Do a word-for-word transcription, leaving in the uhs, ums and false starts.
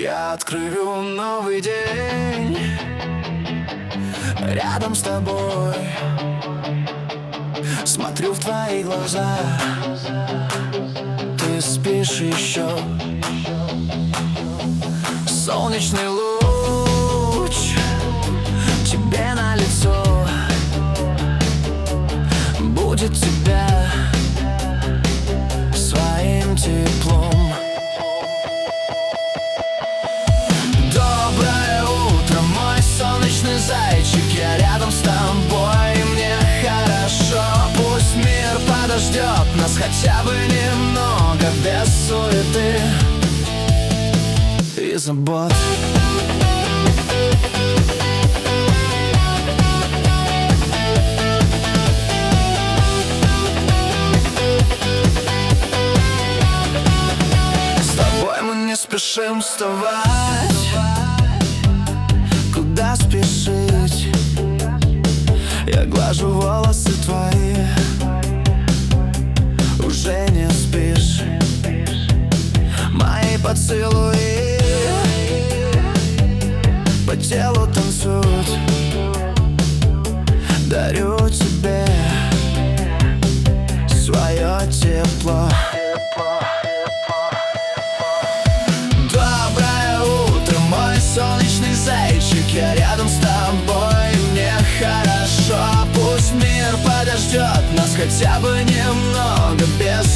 Я открою новый день рядом с тобой. Смотрю в твои глаза, ты спишь еще. Солнечный луч тебе на лицо будет тебя своим теплом. Доброе утро, мой солнечный зайчик, я рядом с тобой, и мне хорошо. Пусть мир подождет нас хотя бы немного, без суеты и забот. С тобой мы не спешим вставать, куда спешить? Я глажу волосы твои, уже не спишь. Мои поцелуи по телу танцуют. Дарю тебе свое тепло. Доброе утро, мой солнечный зайчик, я рядом с тобой, и мне хорошо. Пусть мир подождет нас хотя бы немного, без